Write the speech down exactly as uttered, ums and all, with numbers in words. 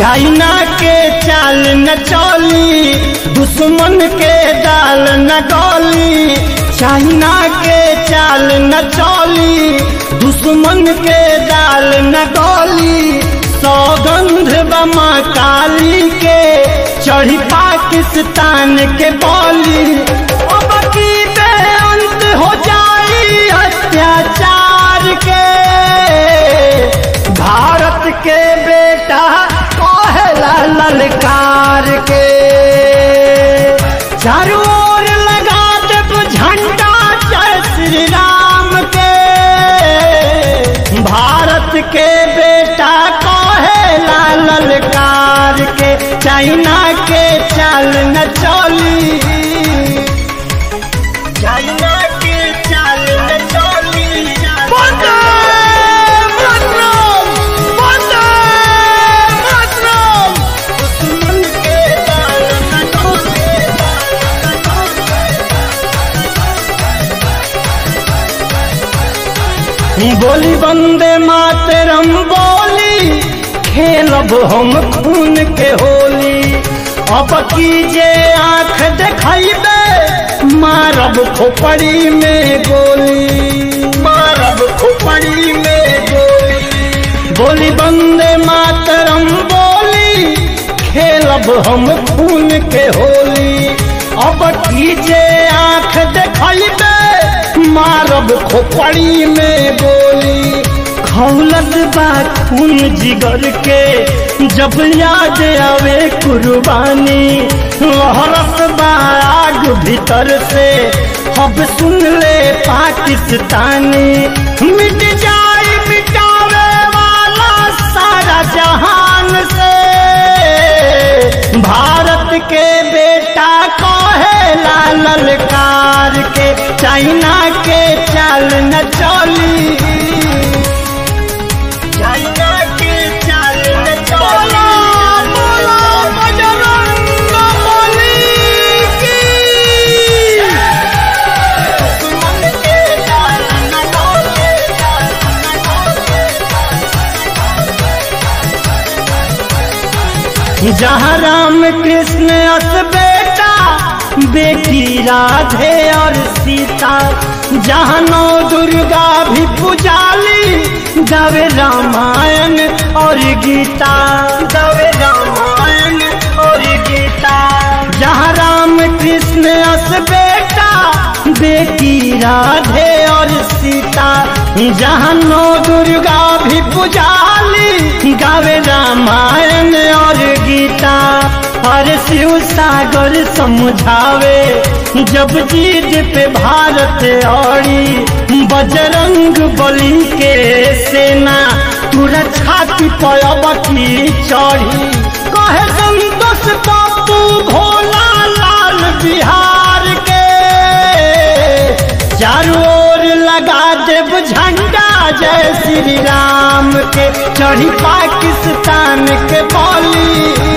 China के चाल न चली, दुश्मन के दाल न गली। चाइना के चाल न चली, दुश्मन के दाल न गली। सौगंध बमा काली के चढ़ी पाकिस्तान के बोली। अब की बेअंत हो जाई अत्याचार के, भारत के बेटा कहला ललकार के। चारों ओर लगा देव झंडा जय श्री राम के, भारत के बेटा कहला ललकार के। चाइना के चाल न चली, चाइना के चाल न चली। वंदे मातरम, वंदे मातरम। दुश्मन के दाल न गली। बोली वंदे मातरम बोली, खेलब हम खून के होली। अब कीजे आँख देखाइबे, मारब खोपड़ी में गोली, मारब खोपड़ी में गोली। बोली वंदे मातरम बोली, खेलब हम खून के होली। अब कीजे आँख देखाइबे, मारब खोपड़ी में गोली। खौलत बा खून जिगर के, जब याद आवे कुर्बानी। लहरत बा आग भीतर से, अब सुन ले पाकिस्तानी। मिट जाए मिटावे वाला सारा जहान से, भारत के बेटा कहेला ललकार के। चाइना के चाल न चली, चाइना के चाल न चली। बोला बजरंग बली की। दुश्मन के चाल न चली। जहाँ राम कृष्ण अस बेटा, बेटी राधे और सीता। जहाँ नौ दुर्गा भी पुजाली, गावे रामायण और गीता, गावे रामायण और गीता। जहाँ राम कृष्ण अस बेटा, बेटी राधे और सीता। जहाँ नौ दुर्गा भी पुजाली, गावे रामायण और गीता। और शिव सागर समझावे, जब जीत पे भारत औड़ी। बजरंग बली के सेना, तुरा छाती पयब की चढ़ी। कहे संतोष बापू भोला लाल बिहार के, चारों ओर लगा देव झंडा जय श्री राम के। चढ़ी पाकिस्तान के बोली।